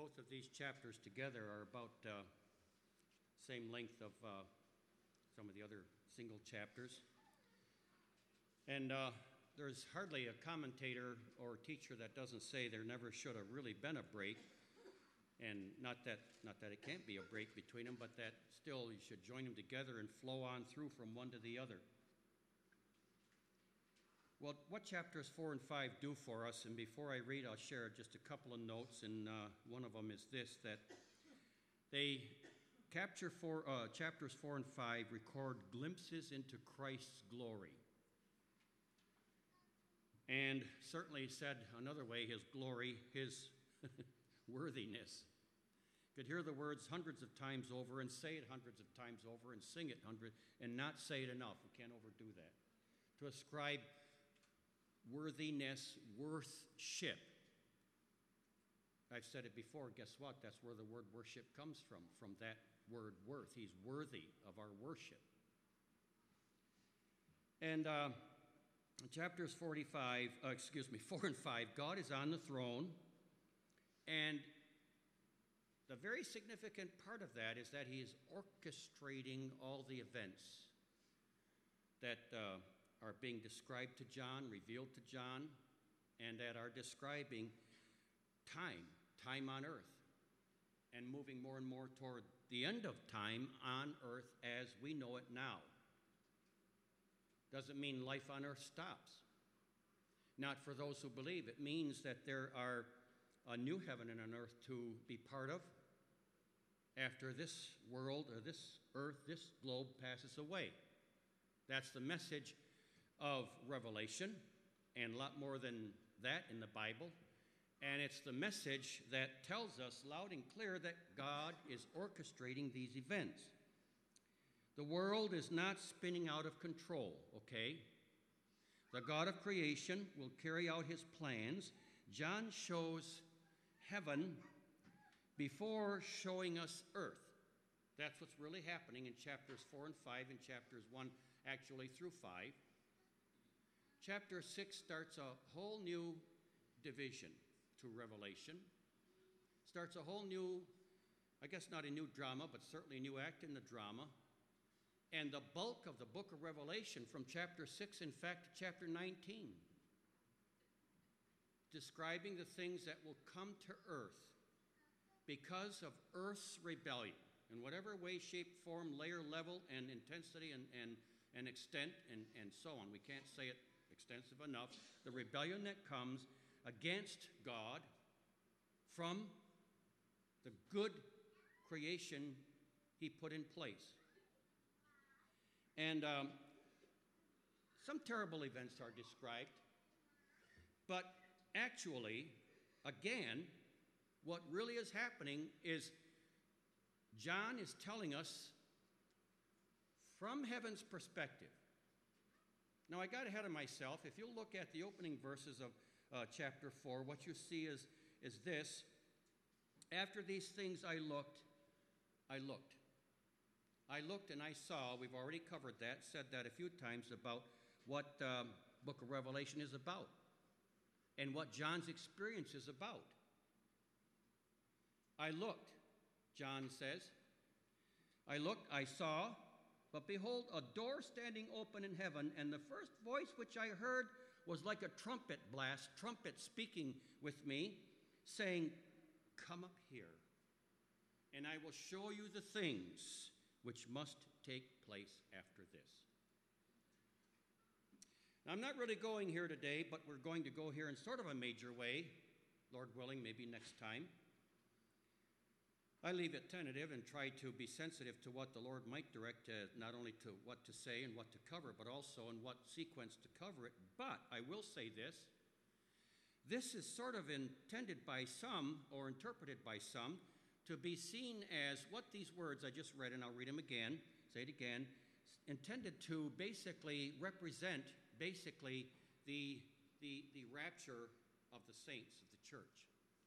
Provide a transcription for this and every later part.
both of these chapters together are about same length of some of the other single chapters. And there's hardly a commentator or teacher that doesn't say there never should have really been a break. And not that it can't be a break between them, but that still you should join them together and flow on through from one to the other. Well, what chapters 4 and 5 do for us, and before I read, I'll share just a couple of notes, and one of them is this, that they chapters 4 and 5 record glimpses into Christ's glory. And certainly said another way, his glory, his worthiness. Could hear the words hundreds of times over and say it hundreds of times over and sing it and not say it enough. We can't overdo that. To ascribe worthiness, worthship. I've said it before, guess what? That's where the word worship comes from that word worth. He's worthy of our worship. And chapters 4 and 5, God is on the throne, and the very significant part of that is that he is orchestrating all the events that are being described to John, revealed to John, and that are describing time on earth, and moving more and more toward the end of time on earth as we know it now. Doesn't mean life on earth stops. Not for those who believe. It means that there are a new heaven and an earth to be part of after this world or this earth, this globe passes away. That's the message of Revelation, and a lot more than that in the Bible. And it's the message that tells us loud and clear that God is orchestrating these events. The world is not spinning out of control, okay? The God of creation will carry out his plans. John shows heaven before showing us earth. That's what's really happening in chapters 4 and 5 and chapters 1 actually through 5. Chapter 6 starts a whole new division to Revelation. Starts a whole new, I guess not a new drama, but certainly a new act in the drama. And the bulk of the book of Revelation from chapter 6, in fact, to chapter 19, describing the things that will come to earth because of earth's rebellion in whatever way, shape, form, layer, level, and intensity and extent, and so on. We can't say it extensive enough. The rebellion that comes against God from the good creation he put in place. And some terrible events are described, but actually, again, what really is happening is John is telling us from heaven's perspective. Now, I got ahead of myself. If you look at the opening verses of chapter 4, what you see is this. After these things I looked and I saw, we've already covered that, said that a few times about what book of Revelation is about and what John's experience is about. I looked, John says. I looked, I saw, but behold, a door standing open in heaven, and the first voice which I heard was like a trumpet blast, trumpet speaking with me, saying, "Come up here, and I will show you the things which must take place after this." Now, I'm not really going here today, but we're going to go here in sort of a major way, Lord willing, maybe next time. I leave it tentative and try to be sensitive to what the Lord might direct, not only to what to say and what to cover, but also in what sequence to cover it. But I will say this. This is sort of intended by some, or interpreted by some, to be seen as what these words I just read, and I'll read them again, say it again, intended to basically represent the rapture of the saints of the church.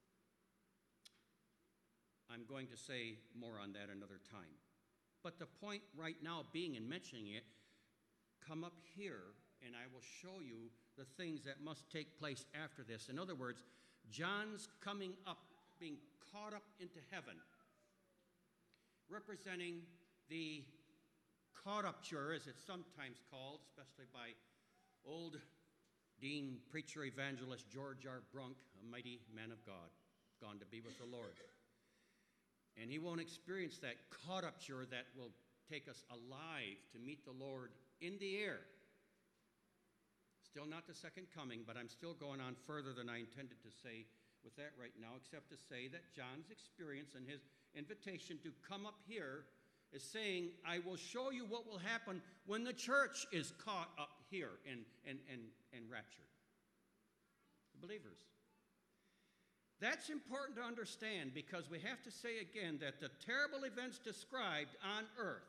I'm going to say more on that another time. But the point right now being in mentioning it, come up here and I will show you the things that must take place after this. In other words, John's coming up being caught up into heaven, representing the caught-upture, as it's sometimes called, especially by old dean, preacher, evangelist George R. Brunk, a mighty man of God, gone to be with the Lord. And he won't experience that caught-upture that will take us alive to meet the Lord in the air. Still not the second coming, but I'm still going on further than I intended to say with that right now, except to say that John's experience and his invitation to come up here is saying, I will show you what will happen when the church is caught up here and raptured. The believers. That's important to understand, because we have to say again that the terrible events described on earth,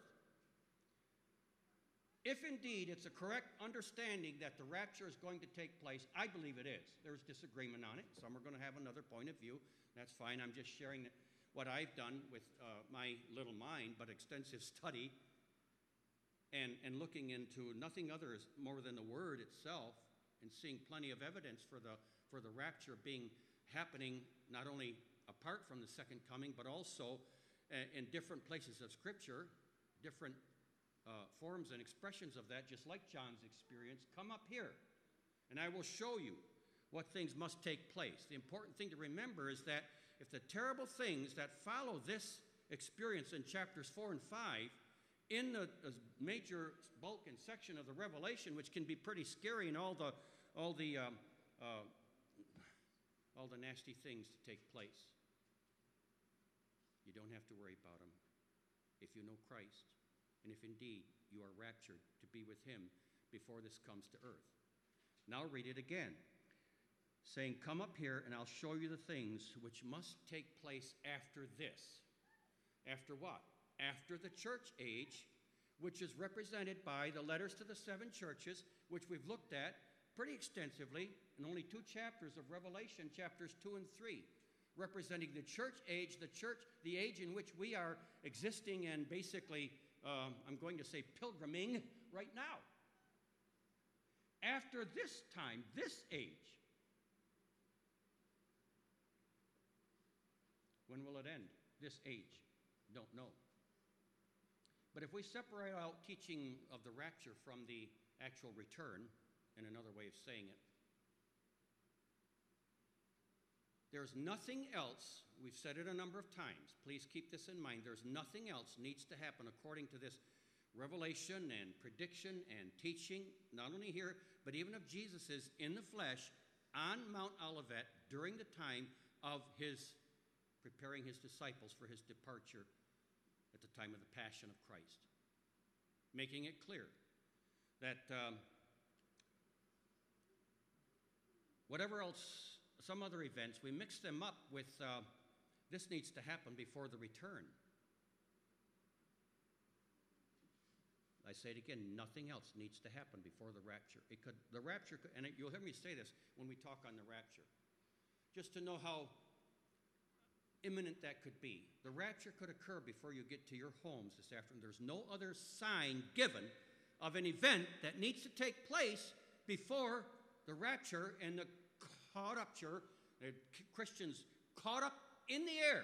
if indeed it's a correct understanding that the rapture is going to take place, I believe it is. There's disagreement on it. Some are going to have another point of view. That's fine. I'm just sharing what I've done with my little mind, but extensive study and looking into nothing other more than the Word itself, and seeing plenty of evidence for the rapture happening not only apart from the second coming, but also in different places of Scripture, different forms and expressions of that, just like John's experience. Come up here, and I will show you what things must take place. The important thing to remember is that if the terrible things that follow this experience in chapters 4 and 5, in the major bulk and section of the Revelation, which can be pretty scary, and all the nasty things to take place, you don't have to worry about them if you know Christ, and if indeed you are raptured to be with him before this comes to earth. Now read it again, saying, come up here and I'll show you the things which must take place after this. After what? After the church age, which is represented by the letters to the 7 churches, which we've looked at pretty extensively in only 2 chapters of Revelation, chapters 2 and 3, representing the church age, the age in which we are existing and basically, I'm going to say pilgriming right now. After this time, this age, when will it end? This age? Don't know. But if we separate out teaching of the rapture from the actual return, in another way of saying it, there's nothing else, we've said it a number of times, please keep this in mind, there's nothing else needs to happen according to this revelation and prediction and teaching, not only here, but even of Jesus's in the flesh on Mount Olivet during the time of his preparing his disciples for his departure at the time of the Passion of Christ, making it clear that whatever else, some other events, we mix them up with this needs to happen before the return. I say it again, nothing else needs to happen before the rapture. The rapture, and you'll hear me say this when we talk on the rapture, just to know how imminent that could be. The rapture could occur before you get to your homes this afternoon. There's no other sign given of an event that needs to take place before the rapture and the caught-upture, Christians caught up in the air.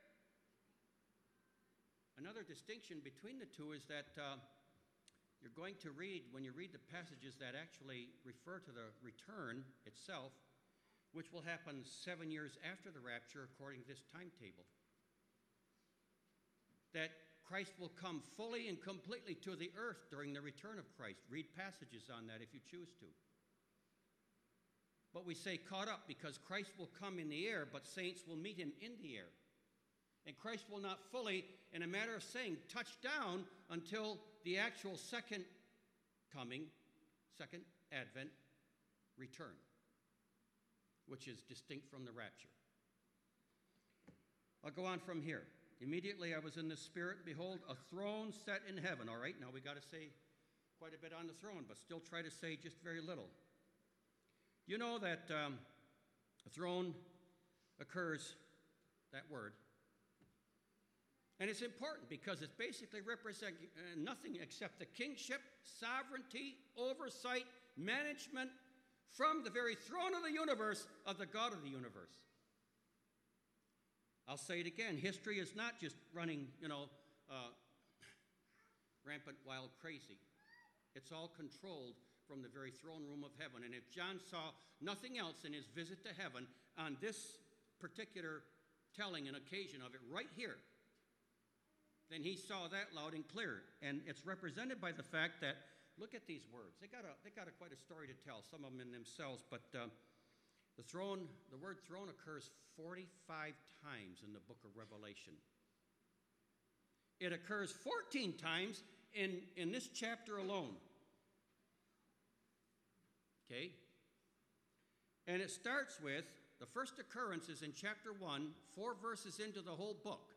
Another distinction between the two is that you're going to read, when you read the passages that actually refer to the return itself, which will happen 7 years after the rapture according to this timetable, that Christ will come fully and completely to the earth during the return of Christ. Read passages on that if you choose to. But we say caught up because Christ will come in the air, but saints will meet him in the air. And Christ will not fully, in a matter of saying, touch down until the actual second coming, second advent, return, which is distinct from the rapture. I'll go on from here. Immediately I was in the Spirit, behold, a throne set in heaven. All right, now we got to say quite a bit on the throne, but still try to say just very little. You know that a throne occurs, that word, and it's important because it's basically representing nothing except the kingship, sovereignty, oversight, management from the very throne of the universe of the God of the universe. I'll say it again. History is not just running, rampant, wild, crazy. It's all controlled from the very throne room of heaven. And if John saw nothing else in his visit to heaven on this particular telling and occasion of it right here, then he saw that loud and clear. And it's represented by the fact that, look at these words. They got quite a story to tell, some of them in themselves, but the word throne occurs 45 times in the book of Revelation. It occurs 14 times in this chapter alone. Okay? And it starts with, the first occurrence is in chapter 1, 4 verses into the whole book,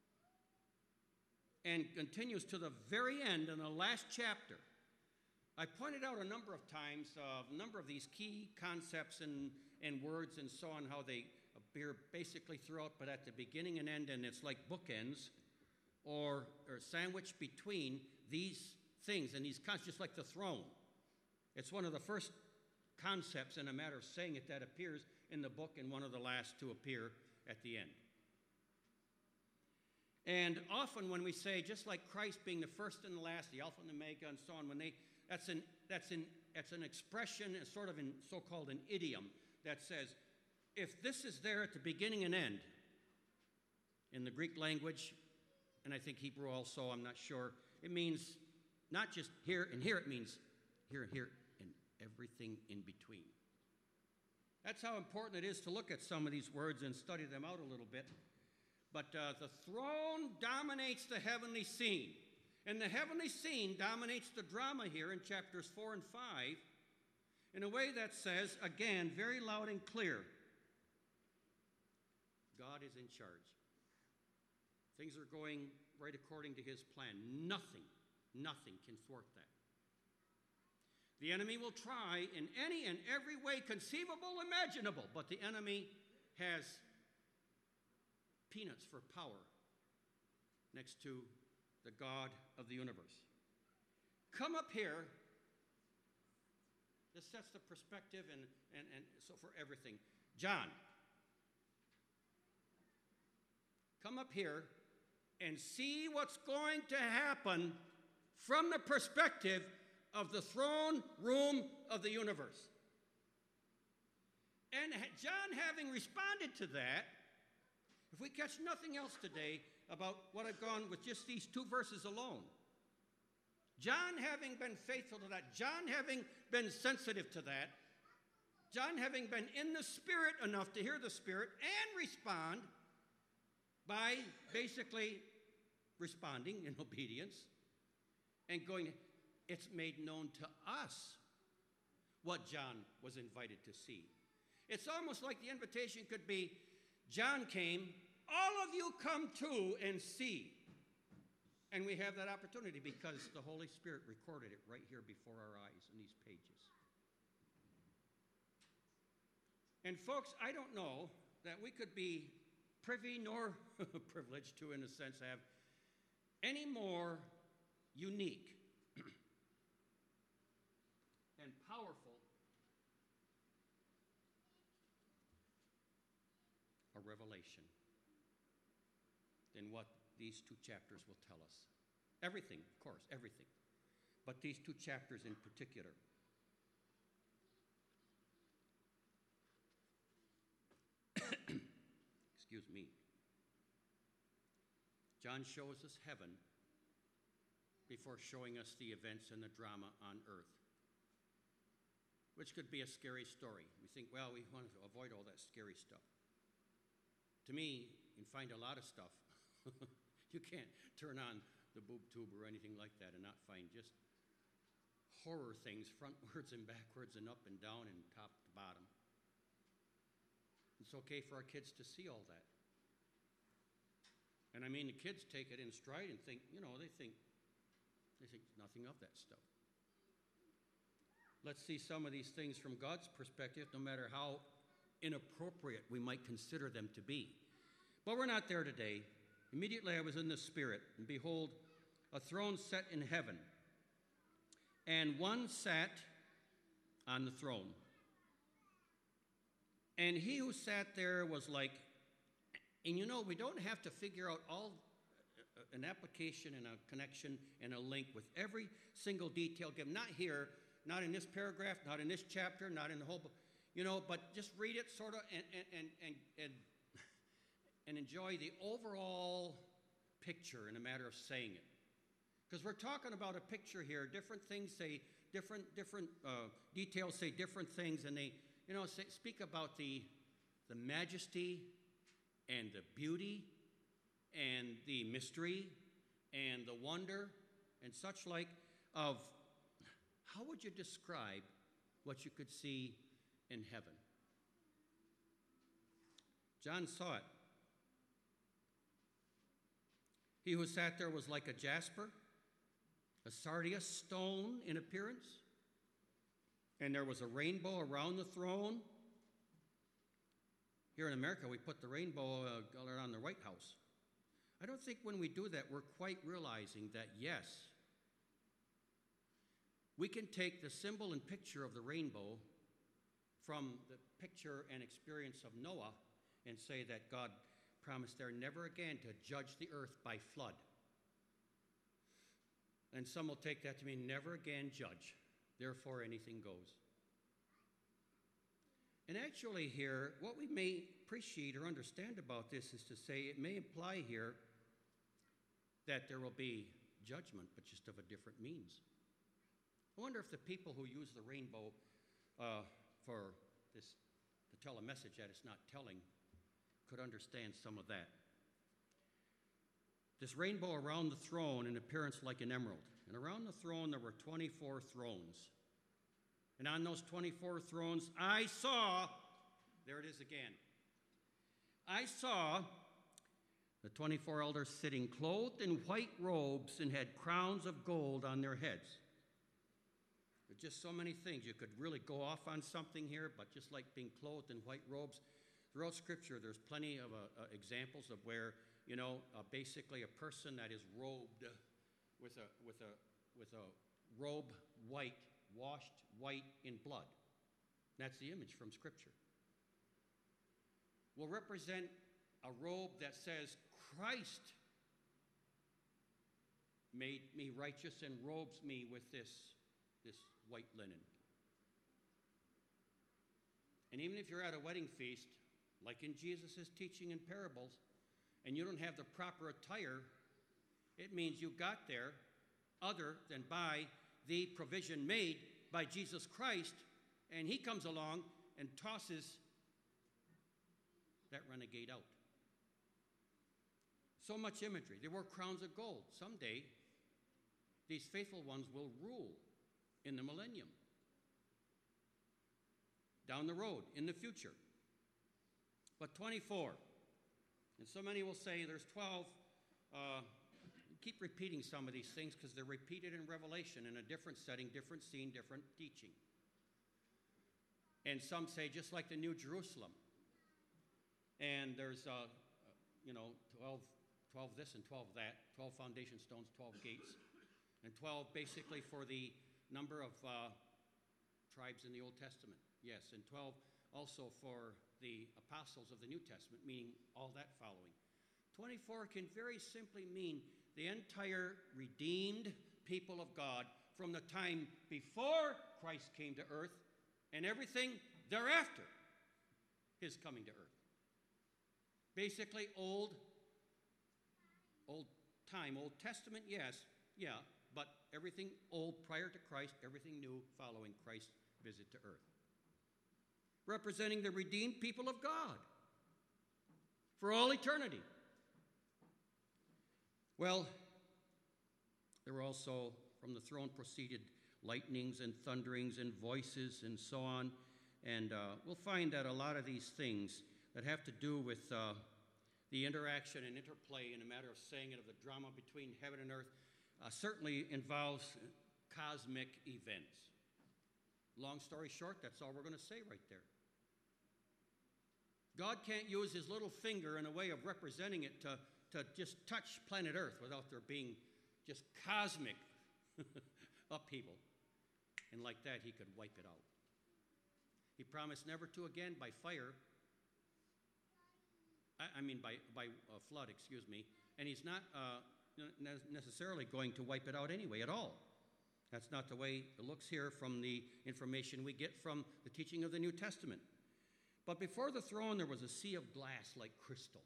and continues to the very end in the last chapter. I pointed out a number of times a number of these key concepts and words and so on, how they appear basically throughout, but at the beginning and end, and it's like bookends or sandwiched between these things and these concepts, just like the throne. It's one of the first concepts, in a matter of saying it, that appears in the book, and one of the last to appear at the end. And often when we say, just like Christ being the first and the last, the Alpha and the Omega, and so on, that's an expression, sort of in so-called an idiom, that says, if this is there at the beginning and end, in the Greek language, and I think Hebrew also, I'm not sure, it means not just here and here, it means here and here and everything in between. That's how important it is to look at some of these words and study them out a little bit. But the throne dominates the heavenly scene. And the heavenly scene dominates the drama here in chapters 4 and 5 in a way that says, again, very loud and clear, God is in charge. Things are going right according to his plan. Nothing can thwart that. The enemy will try in any and every way conceivable, imaginable, but the enemy has peanuts for power next to the God of the universe. Come up here. This sets the perspective and so for everything. John, come up here and see what's going to happen from the perspective of the throne room of the universe. And John, having responded to that, if we catch nothing else today about what I've gone with just these 2 verses alone, John having been faithful to that, John having been sensitive to that, John having been in the Spirit enough to hear the Spirit and respond by basically responding in obedience and going, it's made known to us what John was invited to see. It's almost like the invitation could be, John came, all of you come too and see. And we have that opportunity because the Holy Spirit recorded it right here before our eyes in these pages. And folks, I don't know that we could be privy nor privileged to, in a sense, have any more unique and powerful a revelation than what these 2 chapters will tell us. Everything, of course, everything. But these 2 chapters in particular. Excuse me. John shows us heaven before showing us the events and the drama on earth, which could be a scary story. We think, well, we want to avoid all that scary stuff. To me, you can find a lot of stuff. You can't turn on the boob tube or anything like that and not find just horror things, frontwards and backwards and up and down and top to bottom. It's okay for our kids to see all that. And I mean, the kids take it in stride and think, they think nothing of that stuff. Let's see some of these things from God's perspective, no matter how inappropriate we might consider them to be. But we're not there today. Immediately I was in the Spirit, and behold, a throne set in heaven, and one sat on the throne. And he who sat there was like And we don't have to figure out all an application and a connection and a link with every single detail given. Not here, not in this paragraph, not in this chapter, not in the whole book, but just read it sort of and enjoy the overall picture in a matter of saying it. Because we're talking about a picture here. Different things say different details say different things, and they speak about the majesty and the beauty and the mystery and the wonder and such like of how would you describe what you could see in heaven? John saw it. He who sat there was like a jasper, a sardius stone in appearance, and there was a rainbow around the throne. Here in America, we put the rainbow around the White House. I don't think when we do that, we're quite realizing that, yes, we can take the symbol and picture of the rainbow from the picture and experience of Noah and say that God promised there never again to judge the earth by flood. And some will take that to mean never again judge, therefore anything goes. And actually here, what we may appreciate or understand about this is to say it may imply here that there will be judgment, but just of a different means. I wonder if the people who use the rainbow for this to tell a message that it's not telling could understand some of that. This rainbow around the throne in appearance like an emerald. And around the throne there were 24 thrones. And on those 24 thrones I saw, there it is again, I saw the 24 elders sitting clothed in white robes and had crowns of gold on their heads. There's just so many things. You could really go off on something here, but just like being clothed in white robes, throughout Scripture there's plenty of examples of where, basically a person that is robed with a robe white, washed white in blood. That's the image from Scripture. Will represent a robe that says, Christ made me righteous and robes me with this white linen. And even if you're at a wedding feast, like in Jesus' teaching in parables, and you don't have the proper attire, it means you got there other than by the provision made by Jesus Christ, and he comes along and tosses that renegade out. So much imagery. They wore crowns of gold. Someday, these faithful ones will rule in the millennium. Down the road, in the future. But 24. And so many will say there's 12. Keep repeating some of these things because they're repeated in Revelation in a different setting, different scene, different teaching. And some say just like the New Jerusalem. And there's, 12 this and 12 that, 12 foundation stones, 12 gates, and 12 basically for the number of tribes in the Old Testament. Yes, and 12 also for the apostles of the New Testament, meaning all that following. 24 can very simply mean the entire redeemed people of God from the time before Christ came to earth and everything thereafter his coming to earth. Basically Old time, Old Testament, yes, yeah, but everything old prior to Christ, everything new following Christ's visit to earth. Representing the redeemed people of God for all eternity. Well, there were also, from the throne proceeded lightnings and thunderings and voices and so on. And we'll find that a lot of these things that have to do with the interaction and interplay in a matter of saying it of the drama between heaven and earth certainly involves cosmic events. Long story short, that's all we're going to say right there. God can't use his little finger in a way of representing it to just touch planet Earth without there being just cosmic upheaval. And like that, he could wipe it out. He promised never to again by fire I mean by flood, excuse me, and he's not necessarily going to wipe it out anyway at all. That's not the way it looks here from the information we get from the teaching of the New Testament. But before the throne, there was a sea of glass like crystal.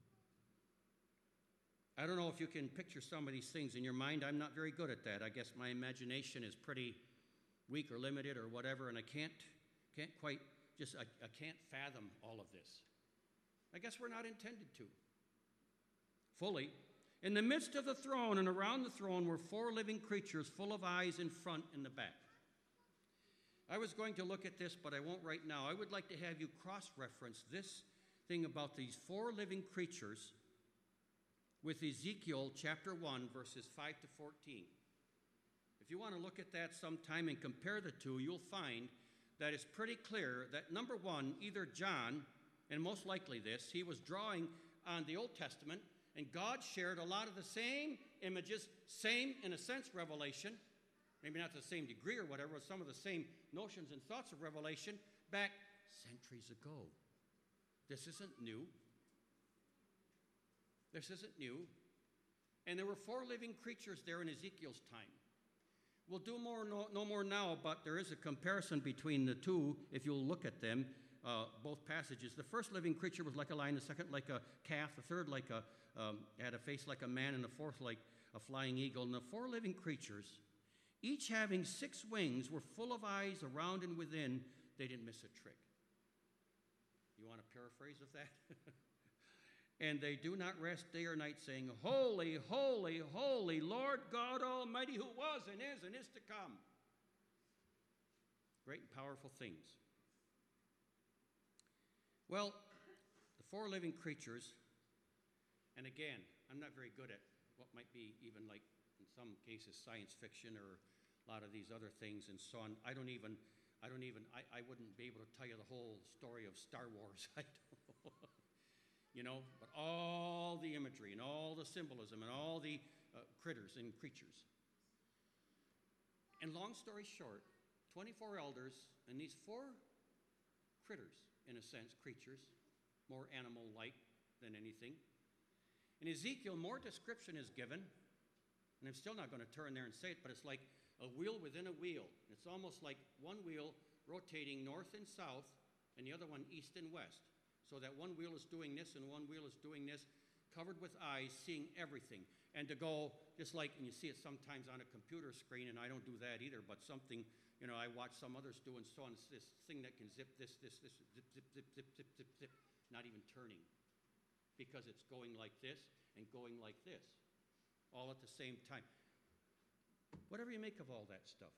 I don't know if you can picture some of these things in your mind. I'm not very good at that. I guess my imagination is pretty weak or limited or whatever, and I can't quite I can't fathom all of this. I guess we're not intended to. Fully. In the midst of the throne and around the throne were 4 living creatures full of eyes in front and the back. I was going to look at this, but I won't right now. I would like to have you cross-reference this thing about these 4 living creatures with Ezekiel chapter 1, verses 5 to 14. If you want to look at that sometime and compare the two, you'll find that it's pretty clear that, number one, either John, and most likely this, he was drawing on the Old Testament, and God shared a lot of the same images, same, in a sense, revelation, maybe not to the same degree or whatever, but some of the same notions and thoughts of revelation back centuries ago. This isn't new. This isn't new. And there were 4 living creatures there in Ezekiel's time. We'll do no more now, but there is a comparison between the two if you'll look at them, both passages. The first living creature was like a lion, the second like a calf, the third like had a face like a man, and the fourth like a flying eagle. And the 4 living creatures, each having 6 wings, were full of eyes around and within. They didn't miss a trick. You want a paraphrase of that? And they do not rest day or night, saying, Holy, holy, holy, Lord God Almighty, who was and is to come. Great and powerful things. Well, the 4 living creatures, and again, I'm not very good at what might be even like, in some cases, science fiction or a lot of these other things and so on. I wouldn't be able to tell you the whole story of Star Wars. I don't know. But all the imagery and all the symbolism and all the critters and creatures. And long story short, 24 elders and these 4 critters, in a sense, creatures, more animal-like than anything. In Ezekiel, more description is given, and I'm still not going to turn there and say it, but it's like a wheel within a wheel. It's almost like one wheel rotating north and south, and the other one east and west. So that one wheel is doing this and one wheel is doing this, covered with eyes, seeing everything. And to go, just like, and you see it sometimes on a computer screen, and I don't do that either, but something, I watch some others do and so on. It's this thing that can zip this, zip, zip, zip, not even turning. Because it's going like this and going like this, all at the same time. Whatever you make of all that stuff.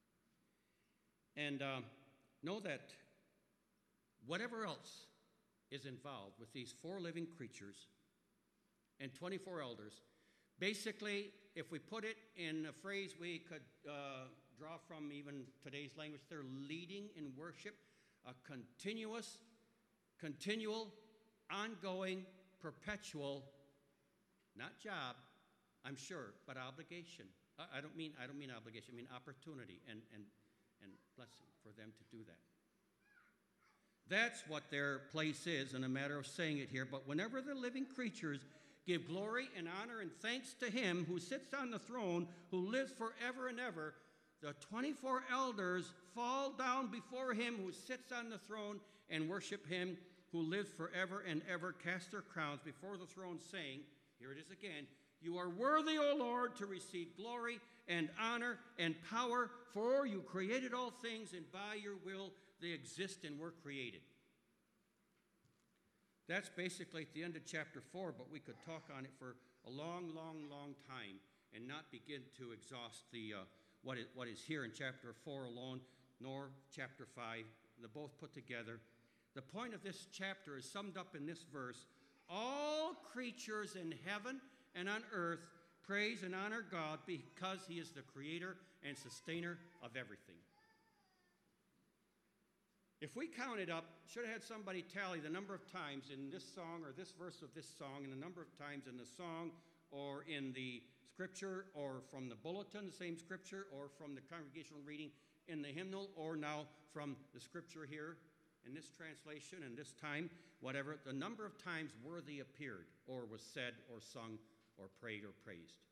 And know that whatever else is involved with these 4 living creatures and 24 elders. Basically, if we put it in a phrase we could draw from even today's language, they're leading in worship, a continual, ongoing, perpetual, not job, I'm sure, but obligation. I don't mean obligation, I mean opportunity and blessing for them to do that. That's what their place is, in a matter of saying it here. But whenever the living creatures give glory and honor and thanks to him who sits on the throne, who lives forever and ever, the 24 elders fall down before him who sits on the throne and worship him who lives forever and ever, cast their crowns before the throne, saying, here it is again, you are worthy, O Lord, to receive glory and honor and power, for you created all things, and by your will they exist and were created. That's basically at the end of chapter 4, but we could talk on it for a long, long, long time and not begin to exhaust the what is here in chapter 4 alone, nor chapter 5. They're both put together. The point of this chapter is summed up in this verse. All creatures in heaven and on earth praise and honor God because he is the creator and sustainer of everything. If we counted up, should have had somebody tally the number of times in this song or this verse of this song, and the number of times in the song or in the scripture or from the bulletin, the same scripture, or from the congregational reading in the hymnal, or now from the scripture here, in this translation and this time, whatever, the number of times worthy appeared or was said or sung or prayed or praised.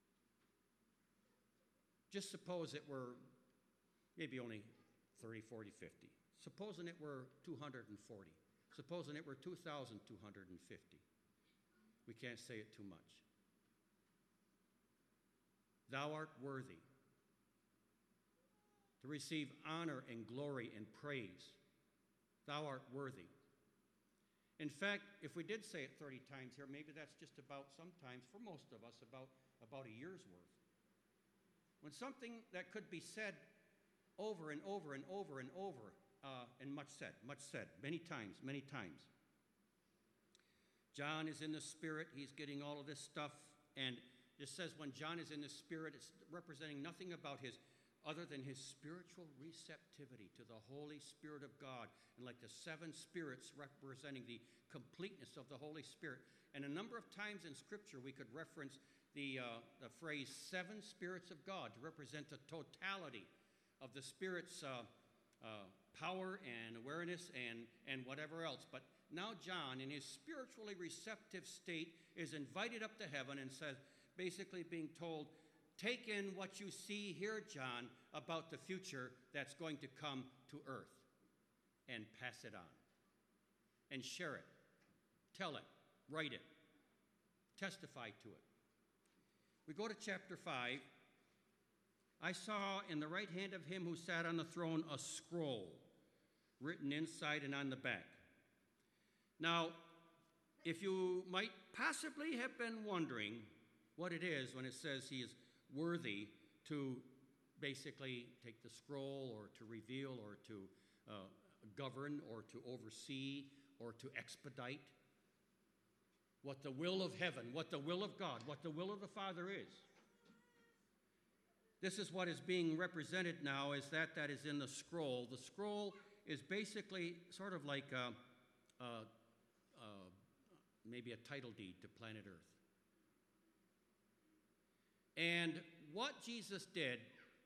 Just suppose it were maybe only 30, 40, 50. Supposing it were 240. Supposing it were 2,250. We can't say it too much. Thou art worthy to receive honor and glory and praise. Thou art worthy. In fact, if we did say it 30 times here, maybe that's just about, sometimes, for most of us, about a year's worth. When something that could be said over and over and over and over, and much said, many times. John is in the Spirit. He's getting all of this stuff. And it says when John is in the Spirit, it's representing nothing about his, other than his spiritual receptivity to the Holy Spirit of God. And like the seven spirits representing the completeness of the Holy Spirit. And a number of times in Scripture we could reference the phrase seven spirits of God to represent the totality of the Spirit's power and awareness and whatever else. But now John, in his spiritually receptive state, is invited up to heaven and says, basically being told, take in what you see here, John, about the future that's going to come to earth, and pass it on, and share it, tell it, write it, testify to it. We go to chapter 5. I saw in the right hand of him who sat on the throne a scroll written inside and on the back. Now, if you might possibly have been wondering what it is when it says he is worthy to basically take the scroll or to reveal or to govern or to oversee or to expedite what the will of heaven, what the will of God, what the will of the Father is. This is what is being represented now, is that is in the scroll. The scroll is basically sort of like maybe a title deed to planet Earth. And what Jesus did,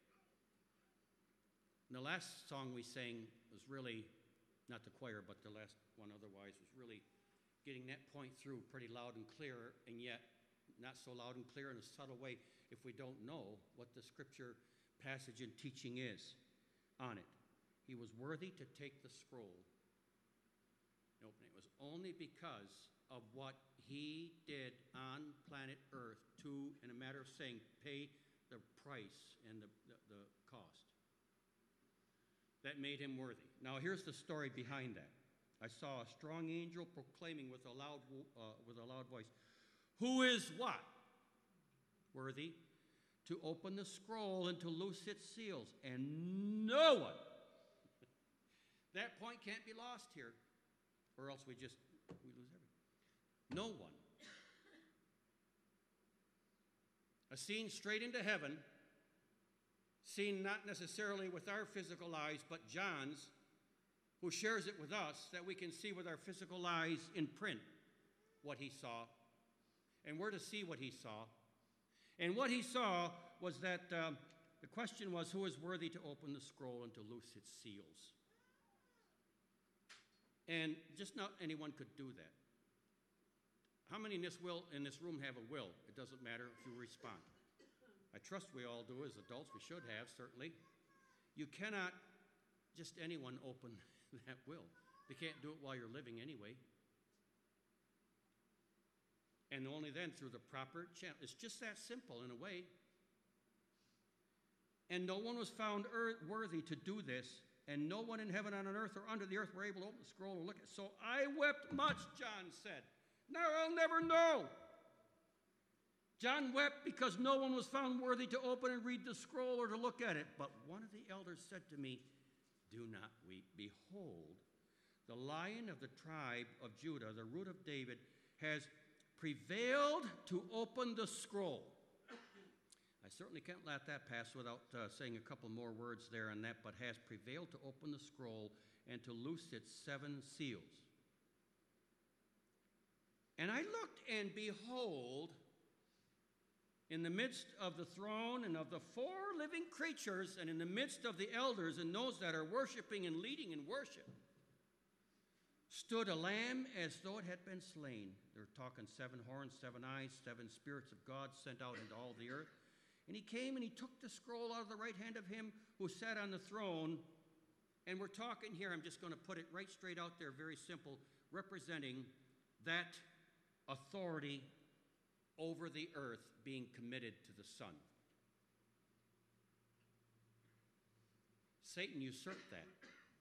and the last song we sang was really, not the choir, but the last one otherwise, was really getting that point through pretty loud and clear, and yet not so loud and clear in a subtle way if we don't know what the Scripture passage and teaching is on it. He was worthy to take the scroll and open it. It was only because of what he did on planet Earth to, in a matter of saying, pay the price and the cost. That made him worthy. Now here's the story behind that. I saw a strong angel proclaiming with a loud voice, who is what? Worthy to open the scroll and to loose its seals. And no one. That point can't be lost here, or else we lose everything. No one. A scene straight into heaven, seen not necessarily with our physical eyes, but John's, who shares it with us, that we can see with our physical eyes in print what he saw, and we're to see what he saw. And what he saw was that the question was, who is worthy to open the scroll and to loose its seals? And just not anyone could do that. How many in this room have a will? It doesn't matter if you respond. I trust we all do as adults. We should have, certainly. You cannot just anyone open that will. They can't do it while you're living anyway. And only then through the proper channel. It's just that simple in a way. And no one was found worthy to do this, and no one in heaven, on earth, or under the earth were able to open the scroll or look at it. So I wept much, John said. Now I'll never know. John wept because no one was found worthy to open and read the scroll or to look at it. But one of the elders said to me, do not weep. Behold, the Lion of the tribe of Judah, the root of David, has prevailed to open the scroll. I certainly can't let that pass without saying a couple more words there on that, but has prevailed to open the scroll and to loose its 7 seals. And I looked, and behold, in the midst of the throne and of the 4 living creatures, and in the midst of the elders and those that are worshiping and leading in worship, stood a lamb as though it had been slain. They're talking 7 horns, 7 eyes, 7 spirits of God sent out into all the earth. And he came and he took the scroll out of the right hand of him who sat on the throne. And we're talking here, I'm just going to put it right straight out there, very simple, representing that authority over the earth being committed to the Son. Satan usurped that.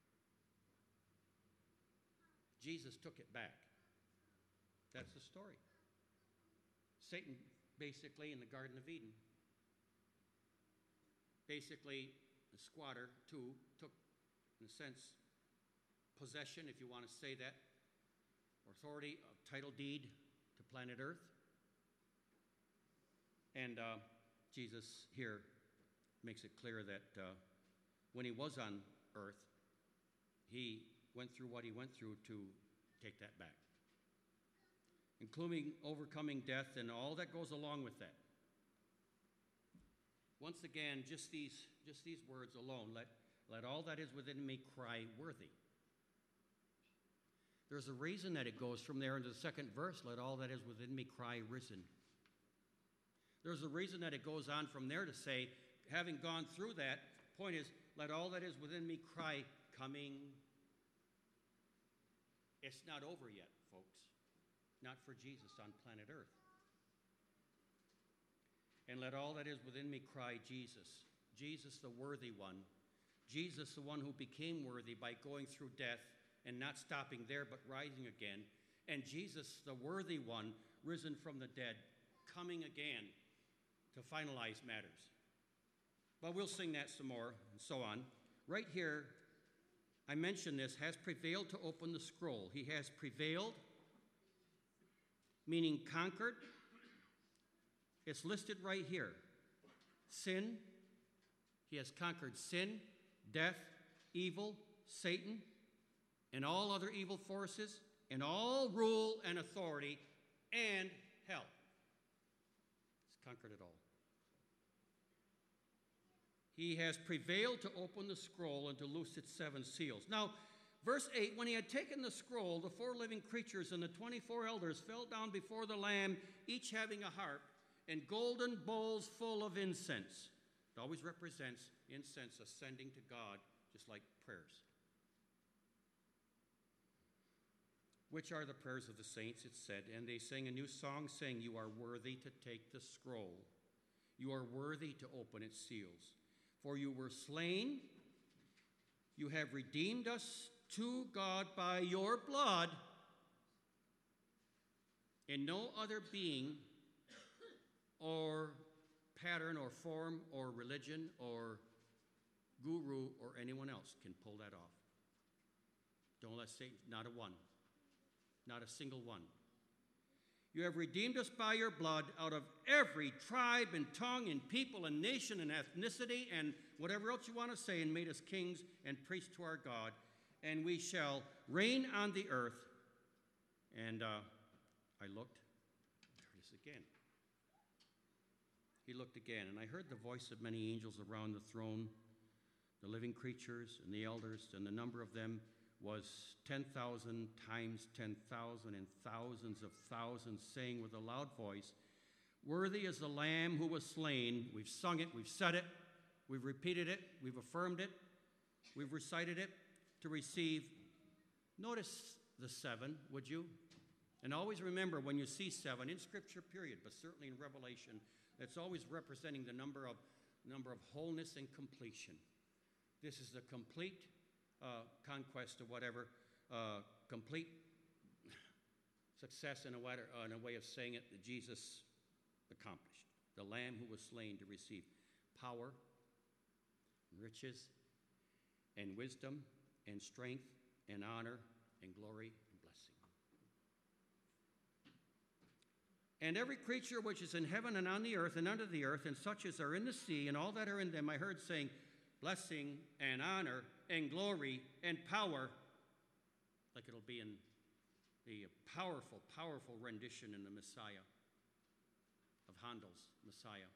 Jesus took it back. That's the story. Satan, basically, in the Garden of Eden, basically, the squatter, too, took, in a sense, possession, if you want to say that, authority, title deed to planet Earth. And Jesus here makes it clear that when he was on earth, he went through what he went through to take that back, including overcoming death and all that goes along with that. Once again, just these words alone, let all that is within me cry worthy. There's a reason that it goes from there into the second verse, let all that is within me cry risen. There's a reason that it goes on from there to say, having gone through that, point is, let all that is within me cry coming. It's not over yet, folks. Not for Jesus on planet Earth. And let all that is within me cry Jesus. Jesus, the worthy one. Jesus, the one who became worthy by going through death and not stopping there but rising again. And Jesus, the worthy one, risen from the dead, coming again to finalize matters. But we'll sing that some more and so on. Right here, I mentioned this, has prevailed to open the scroll. He has prevailed, meaning conquered. It's listed right here. Sin. He has conquered sin, death, evil, Satan, and all other evil forces, and all rule and authority, and hell. He's conquered it all. He has prevailed to open the scroll and to loose its 7 seals. Now, verse 8, when he had taken the scroll, the 4 living creatures and the 24 elders fell down before the Lamb, each having a harp and golden bowls full of incense. It always represents incense ascending to God, just like prayers. Which are the prayers of the saints, it said. And they sang a new song, saying, you are worthy to take the scroll. You are worthy to open its seals. For you were slain, you have redeemed us to God by your blood, and no other being or pattern or form or religion or guru or anyone else can pull that off. Don't let Satan, not a one, not a single one. You have redeemed us by your blood out of every tribe and tongue and people and nation and ethnicity and whatever else you want to say, and made us kings and priests to our God, and we shall reign on the earth. And I looked, there it is again. He looked again, and I heard the voice of many angels around the throne, the living creatures and the elders, and the number of them was 10,000 times 10,000 and thousands of thousands, saying with a loud voice, worthy is the Lamb who was slain. We've sung it, we've said it, we've repeated it, we've affirmed it, we've recited it, to receive. Notice the 7, would you? And always remember, when you see 7 in Scripture, period, but certainly in Revelation, it's always representing the number of wholeness and completion. This is the complete conquest of whatever, complete success in a way of saying it, that Jesus accomplished. The Lamb who was slain to receive power, riches, and wisdom, and strength, and honor, and glory, and blessing. And every creature which is in heaven and on the earth and under the earth, and such as are in the sea, and all that are in them, I heard saying, blessing and honor and glory and power, like it'll be in the powerful, powerful rendition in the Messiah, of Handel's Messiah.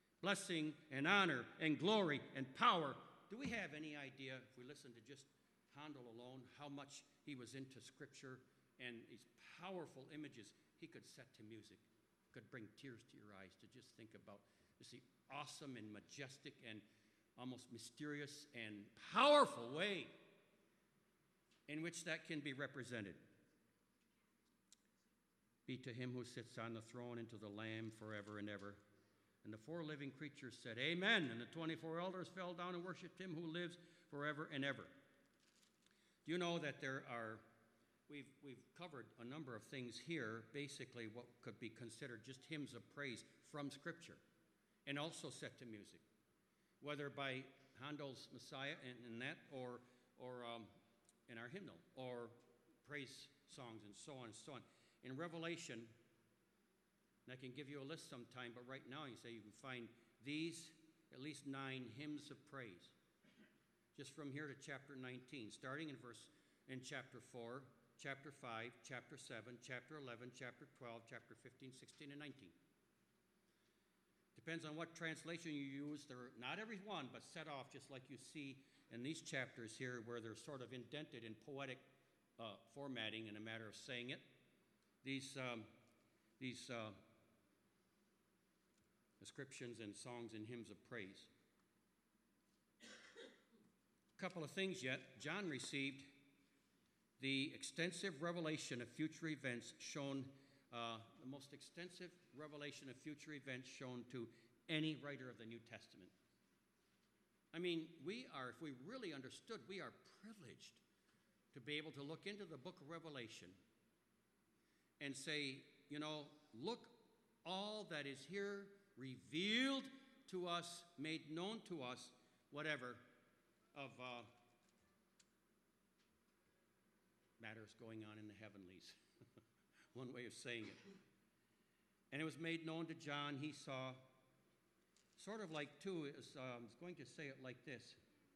Blessing and honor and glory and power. Do we have any idea, if we listen to just Handel alone, how much he was into Scripture and these powerful images he could set to music. Could bring tears to your eyes to just think about just the awesome and majestic and almost mysterious and powerful way in which that can be represented. Be to him who sits on the throne and to the Lamb forever and ever. And the 4 living creatures said, Amen. And the 24 elders fell down and worshiped him who lives forever and ever. Do you know that we've covered a number of things here, basically what could be considered just hymns of praise from Scripture, and also set to music, whether by Handel's Messiah and that, or in our hymnal, or praise songs, and so on and so on. In Revelation, and I can give you a list sometime, but right now you can find these at least 9 hymns of praise, just from here to chapter 19, starting in chapter 4, chapter 5, chapter 7, chapter 11, chapter 12, chapter 15, 16, and 19. Depends on what translation you use. They're not every one, but set off just like you see in these chapters here, where they're sort of indented in poetic formatting in a matter of saying it. These descriptions and songs and hymns of praise. A couple of things yet. John received the extensive revelation of future events shown, the most extensive revelation of future events shown to any writer of the New Testament. I mean, if we really understood, we are privileged to be able to look into the book of Revelation and say, look, all that is here revealed to us, made known to us, whatever, of matters going on in the heavenlies. One way of saying it. And it was made known to John. He saw, sort of like, too, I was going to say it like this.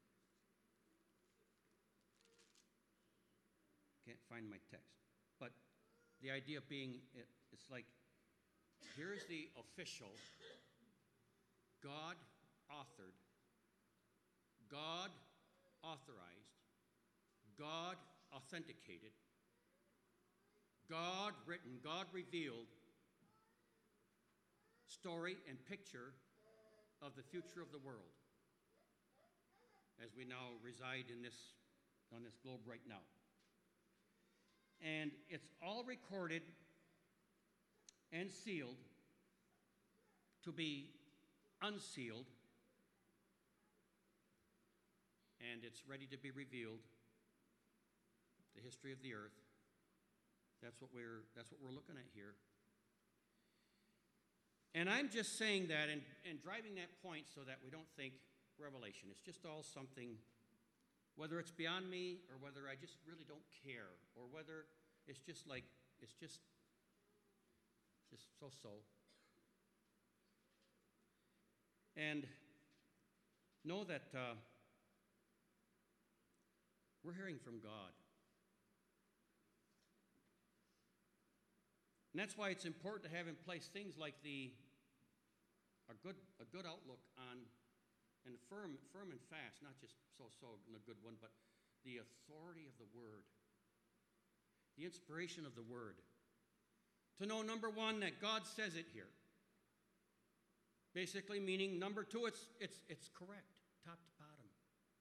Can't find my text. But the idea being, it's like, here's the official, God-authored, God-authorized, God-authenticated, God-written, God-revealed story and picture of the future of the world as we now reside on this globe right now. And it's all recorded and sealed to be unsealed, and it's ready to be revealed, the history of the earth. That's what we're looking at here. And I'm just saying that and driving that point so that we don't think Revelation. It's just all something, whether it's beyond me or whether I just really don't care, or whether it's just so. And know that we're hearing from God. And that's why it's important to have in place things like a good outlook on, and firm and fast, not just so in a good one, but the authority of the Word, the inspiration of the Word. To know, number one, that God says it here. Basically meaning, number two, it's correct, top to bottom.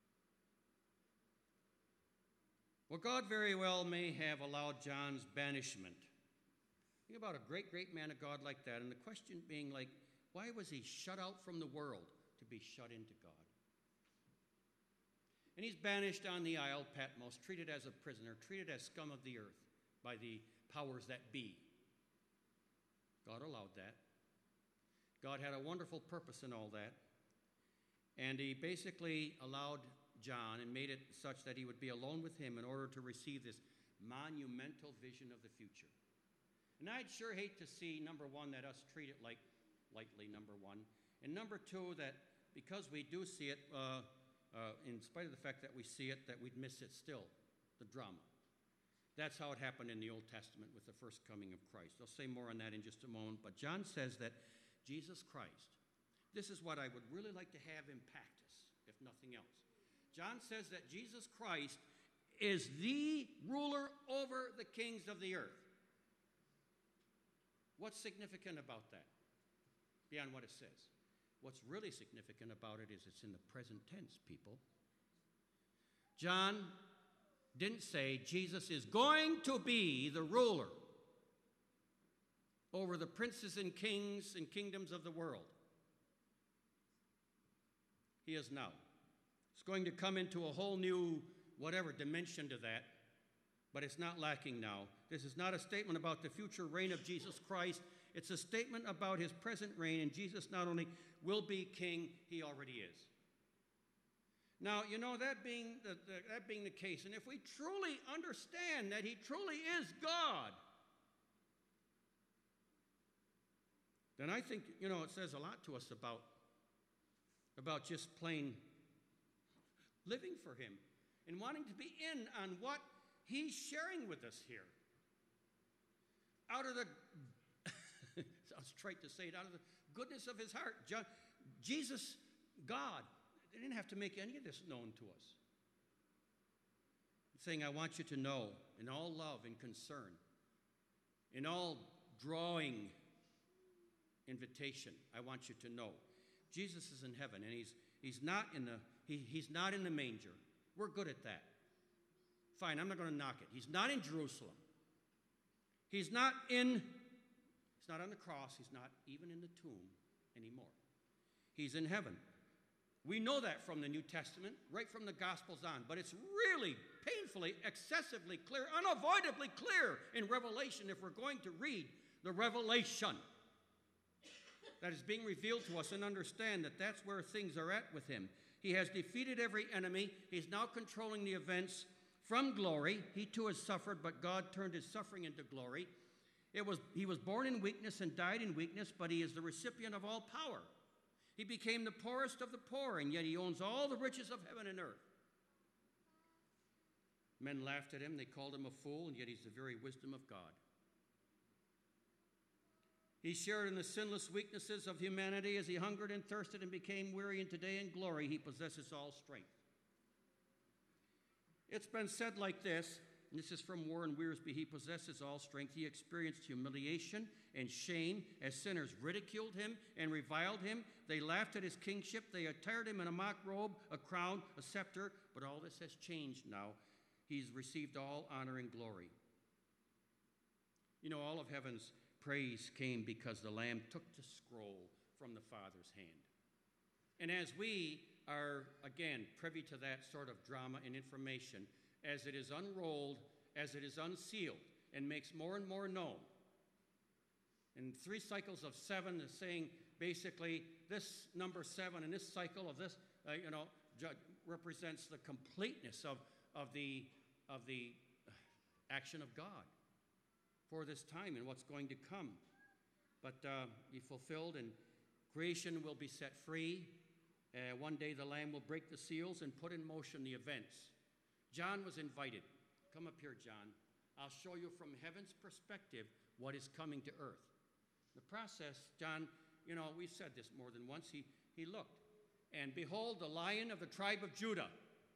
Well, God very well may have allowed John's banishment. Think about a great, great man of God like that, and the question being like, why was he shut out from the world to be shut into God? And he's banished on the Isle Patmos, treated as a prisoner, treated as scum of the earth by the powers that be. God allowed that. God had a wonderful purpose in all that. And he basically allowed John and made it such that he would be alone with him in order to receive this monumental vision of the future. And I'd sure hate to see, number one, that us treat it lightly, number one. And number two, that because we do see it, in spite of the fact that we see it, that we'd miss it still, the drama. That's how it happened in the Old Testament with the first coming of Christ. I'll say more on that in just a moment. But John says that Jesus Christ, this is what I would really like to have impact us, if nothing else. John says that Jesus Christ is the ruler over the kings of the earth. What's significant about that? Beyond what it says. What's really significant about it is it's in the present tense, people. John didn't say Jesus is going to be the ruler over the princes and kings and kingdoms of the world. He is now. It's going to come into a whole new, whatever, dimension to that, but it's not lacking now. This is not a statement about the future reign of Jesus Christ. It's a statement about his present reign, and Jesus not only will be king, he already is. Now, you know, that being the case, and if we truly understand that he truly is God, then I think, you know, it says a lot to us about just plain living for him and wanting to be in on what he's sharing with us here. Out of the, sounds trite to say it, out of the goodness of his heart. Jesus, God, they didn't have to make any of this known to us. He's saying, I want you to know in all love and concern, in all drawing invitation, I want you to know. Jesus is in heaven, and he's not in the manger. We're good at that. Fine, I'm not going to knock it. He's not in Jerusalem. He's not on the cross. He's not even in the tomb anymore. He's in heaven. We know that from the New Testament, right from the Gospels on, but it's really painfully, excessively clear, unavoidably clear in Revelation if we're going to read the revelation that is being revealed to us and understand that that's where things are at with him. He has defeated every enemy. He's now controlling the events from glory. He too has suffered, but God turned his suffering into glory. He was born in weakness and died in weakness, but he is the recipient of all power. He became the poorest of the poor, and yet he owns all the riches of heaven and earth. Men laughed at him. They called him a fool, and yet he's the very wisdom of God. He shared in the sinless weaknesses of humanity as he hungered and thirsted and became weary, and today in glory he possesses all strength. It's been said like this, and this is from Warren Wiersbe, he possesses all strength. He experienced humiliation and shame as sinners ridiculed him and reviled him. They laughed at his kingship. They attired him in a mock robe, a crown, a scepter, but all this has changed now. He's received all honor and glory. You know, all of heaven's praise came because the Lamb took the scroll from the Father's hand. And as we are, again, privy to that sort of drama and information, as it is unrolled, as it is unsealed, and makes more and more known, and 3 cycles of 7 is saying basically this number 7 and this cycle of this, represents the completeness of the action of God for this time and what's going to come. But be fulfilled, and creation will be set free. One day the Lamb will break the seals and put in motion the events. John was invited. Come up here, John. I'll show you from heaven's perspective what is coming to earth. The process, John, we've said this more than once. He looked, and behold, the Lion of the tribe of Judah.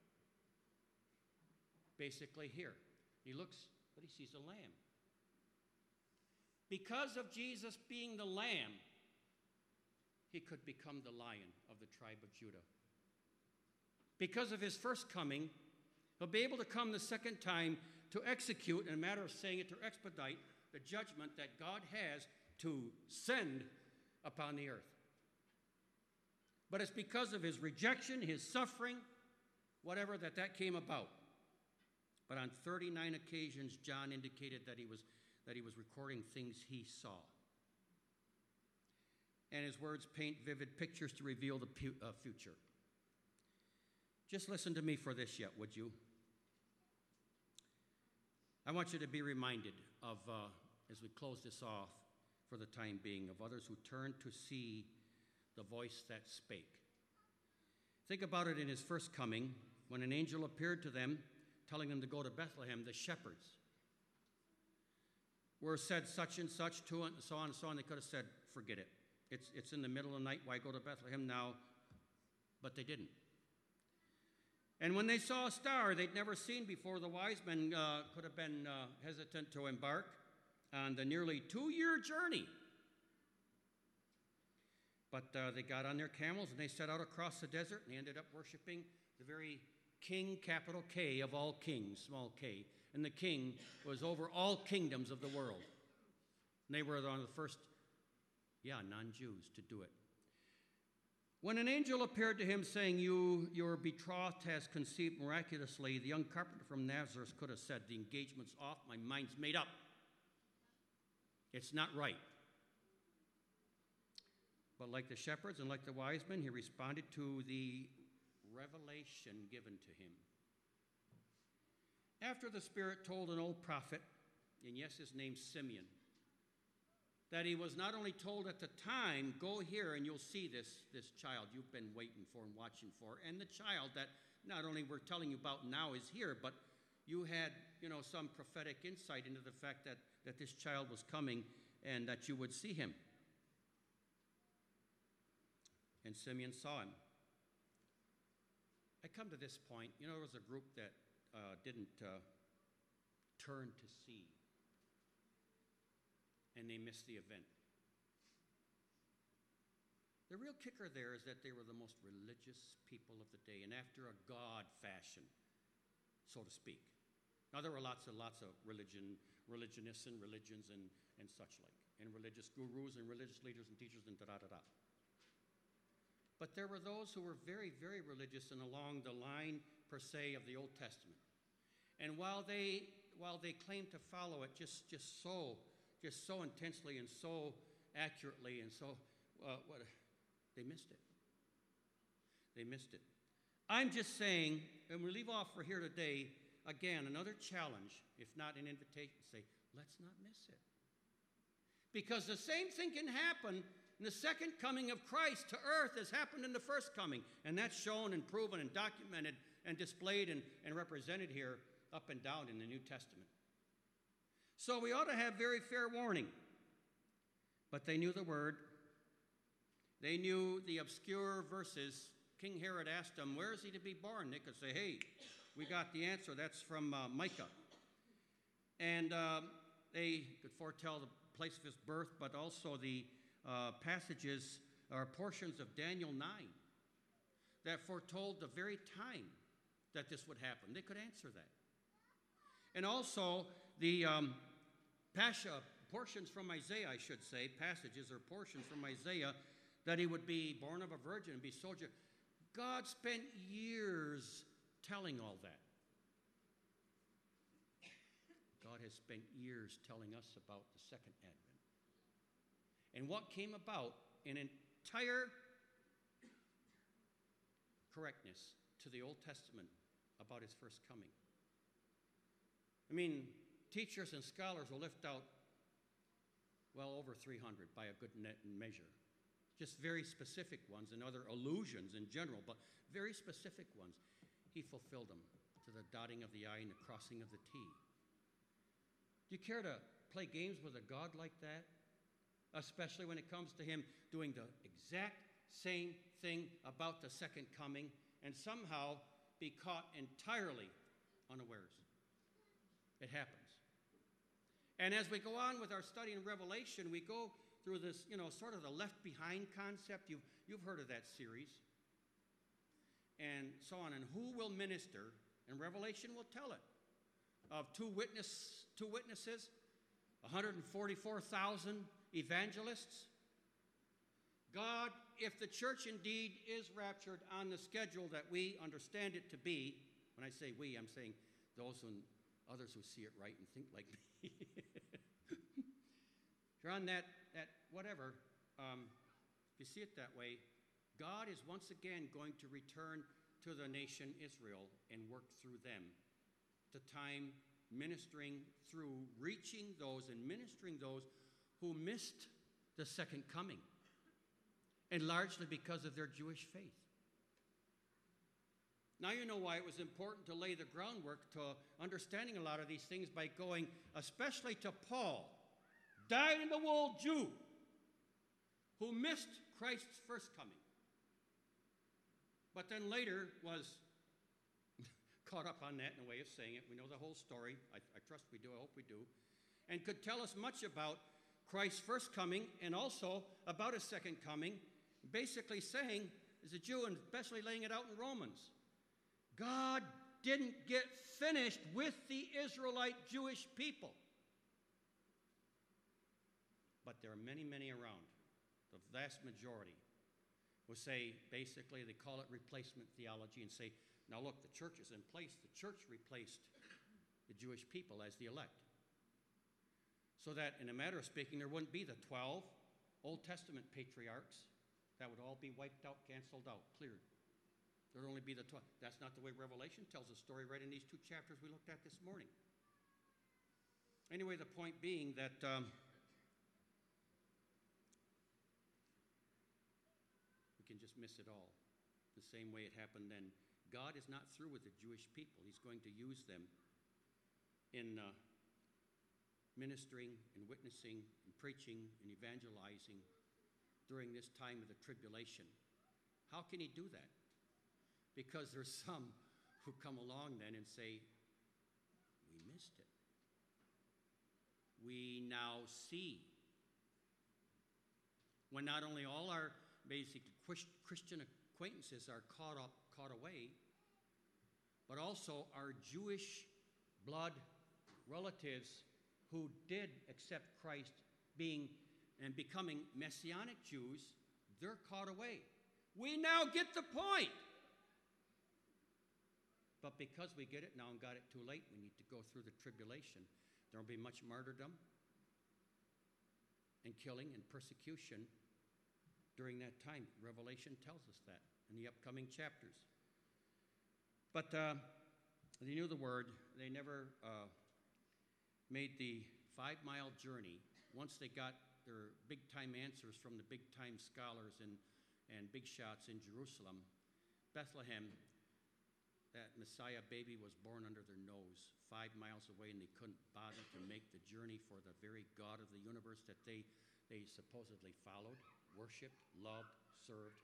Basically here. He looks, but he sees a lamb. Because of Jesus being the Lamb, he could become the Lion of the tribe of Judah. Because of his first coming, he'll be able to come the second time to execute, in a matter of saying it, to expedite the judgment that God has to send upon the earth. But it's because of his rejection, his suffering, whatever, that came about. But on 39 occasions, John indicated that he was recording things he saw. And his words paint vivid pictures to reveal the future. Just listen to me for this yet, would you? I want you to be reminded of, as we close this off for the time being, of others who turned to see the voice that spake. Think about it in his first coming, when an angel appeared to them, telling them to go to Bethlehem, the shepherds were said such and such to it, and so on and so on. They could have said, forget it. It's in the middle of the night. Why go to Bethlehem now? But they didn't. And when they saw a star they'd never seen before, the wise men could have been hesitant to embark on the nearly 2-year journey. But they got on their camels and they set out across the desert, and they ended up worshiping the very king, capital K, of all kings, small k. And the king was over all kingdoms of the world. And they were one of the first, non-Jews to do it. When an angel appeared to him saying, your betrothed has conceived miraculously, the young carpenter from Nazareth could have said, the engagement's off, my mind's made up. It's not right. But like the shepherds and like the wise men, he responded to the revelation given to him. After the Spirit told an old prophet, and yes, his name's Simeon, that he was not only told at the time, go here and you'll see this child you've been waiting for and watching for, and the child that not only we're telling you about now is here, but you had, some prophetic insight into the fact that this child was coming and that you would see him. And Simeon saw him. I come to this point, there was a group that didn't turn to see, and they missed the event. The real kicker there is that they were the most religious people of the day, and after a God fashion, so to speak. Now, there were lots of religionists and religions and such like, and religious gurus and religious leaders and teachers and da-da-da-da. But there were those who were very, very religious and along the line, per se, of the Old Testament. And while they claimed to follow it just so intensely and so accurately and so, they missed it. They missed it. I'm just saying, and we leave off for here today, again, another challenge, if not an invitation, say, let's not miss it. Because the same thing can happen in the second coming of Christ to earth as happened in the first coming. And that's shown and proven and documented and displayed and represented here up and down in the New Testament. So we ought to have very fair warning. But they knew the word. They knew the obscure verses. King Herod asked them, where is he to be born? They could say, hey, we got the answer. That's from Micah. And they could foretell the place of his birth, but also the passages or portions of Daniel 9 that foretold the very time that this would happen. They could answer that. And also the portions from Isaiah, I should say, passages or portions from Isaiah, that he would be born of a virgin and be sojourner. God spent years telling all that. God has spent years telling us about the second advent. And what came about in entire correctness to the Old Testament about his first coming. I mean, teachers and scholars will lift out well over 300 by a good measure. Just very specific ones and other allusions in general, but very specific ones. He fulfilled them to the dotting of the I and the crossing of the T. Do you care to play games with a God like that? Especially when it comes to him doing the exact same thing about the second coming and somehow be caught entirely unawares. It happens. And as we go on with our study in Revelation, we go through this, sort of the left behind concept. You've heard of that series. And so on. And who will minister? And Revelation will tell it. Of two witnesses, 144,000 evangelists. God, if the church indeed is raptured on the schedule that we understand it to be, when I say we, I'm saying those and others who see it right and think like me. If you're on that whatever, if you see it that way, God is once again going to return to the nation Israel and work through them. The time ministering through, reaching those and ministering those who missed the second coming, and largely because of their Jewish faith. Now you know why it was important to lay the groundwork to understanding a lot of these things by going especially to Paul, dyed-in-the-wool Jew, who missed Christ's first coming, but then later was caught up on that in a way of saying it. We know the whole story. I trust we do. I hope we do. And could tell us much about Christ's first coming and also about his second coming, basically saying, as a Jew, and especially laying it out in Romans, God didn't get finished with the Israelite Jewish people. But there are many, many around. The vast majority will say, basically, they call it replacement theology and say, now look, the church is in place. The church replaced the Jewish people as the elect. So that, in a matter of speaking, there wouldn't be the 12 Old Testament patriarchs. That would all be wiped out, canceled out, cleared. There would only be the 12. That's not the way Revelation tells the story right in these 2 chapters we looked at this morning. Anyway, the point being that we can just miss it all. The same way it happened then. God is not through with the Jewish people. He's going to use them in ministering and witnessing and preaching and evangelizing during this time of the tribulation. How can he do that? Because there's some who come along then and say, we missed it. We now see. When not only all our basic Christian acquaintances are caught away, but also our Jewish blood relatives who did accept Christ being and becoming Messianic Jews, they're caught away. We now get the point. But because we get it now and got it too late, we need to go through the tribulation. There will be much martyrdom and killing and persecution during that time. Revelation tells us that in the upcoming chapters. But they knew the word. They never made the 5-mile journey. Once they got their big-time answers from the big-time scholars and big shots in Jerusalem, Bethlehem, that Messiah baby was born under their nose, 5 miles away, and they couldn't bother to make the journey for the very God of the universe that they supposedly followed, worshipped, loved, served.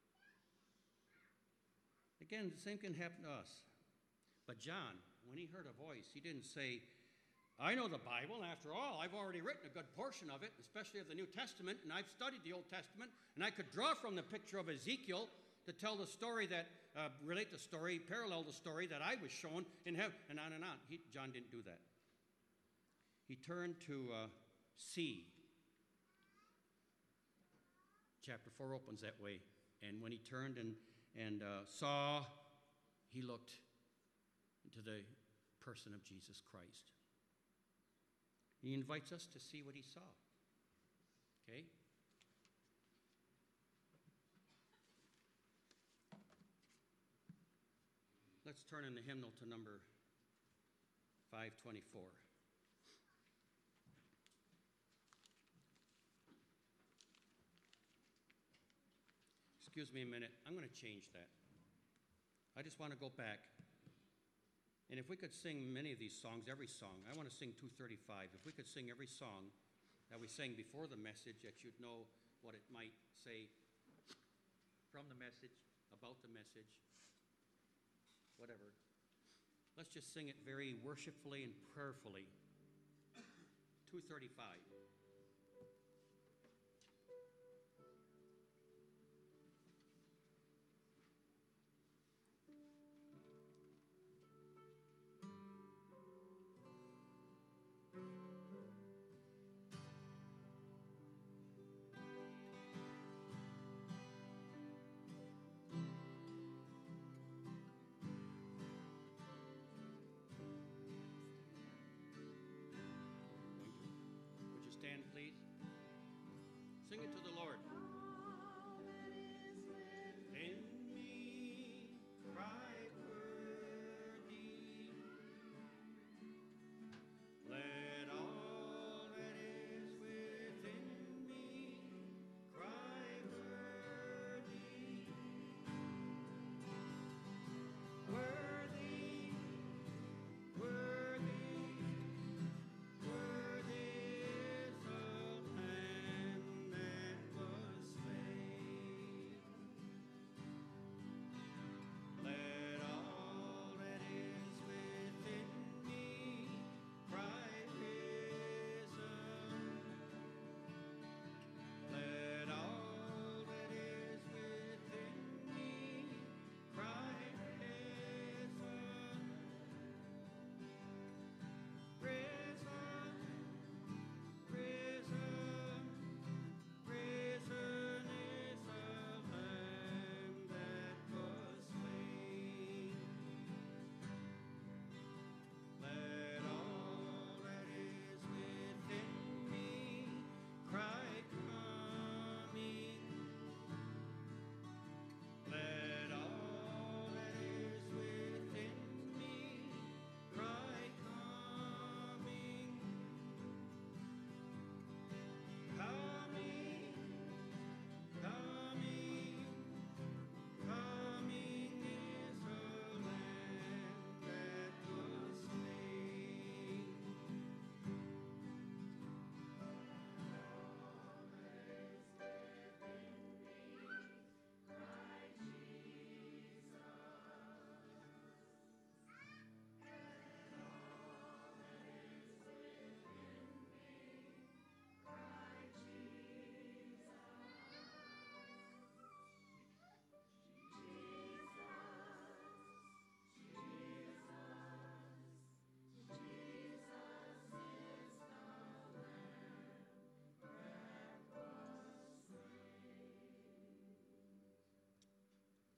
Again, the same can happen to us. But John, when he heard a voice, he didn't say, I know the Bible. After all, I've already written a good portion of it, especially of the New Testament, and I've studied the Old Testament, and I could draw from the picture of Ezekiel to tell the story that, relate the story, parallel the story that I was shown in heaven, and on and on. John didn't do that. He turned to see. Chapter 4 opens that way. And when he turned and saw, he looked into the person of Jesus Christ. He invites us to see what he saw. Okay? Let's turn in the hymnal to number 524. Excuse me a minute. I'm going to change that. I just want to go back. And if we could sing many of these songs, every song, I want to sing 235. If we could sing every song that we sang before the message, that you'd know what it might say from the message, about the message, whatever. Let's just sing it very worshipfully and prayerfully. 235. Stand, please. Sing it to the Lord. In me, cry worthy. Let all that is within me cry worthy. Worthy, worthy, worthy.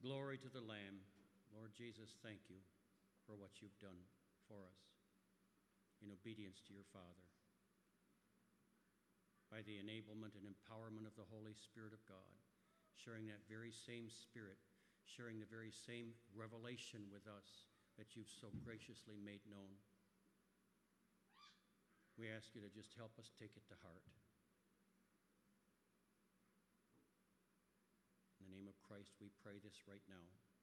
Glory to the Lamb. Lord Jesus, thank you for what you've done for us in obedience to your Father. By the enablement and empowerment of the Holy Spirit of God, sharing that very same Spirit, sharing the very same revelation with us that you've so graciously made known. We ask you to just help us take it to heart. In the name of Christ, we pray this right now.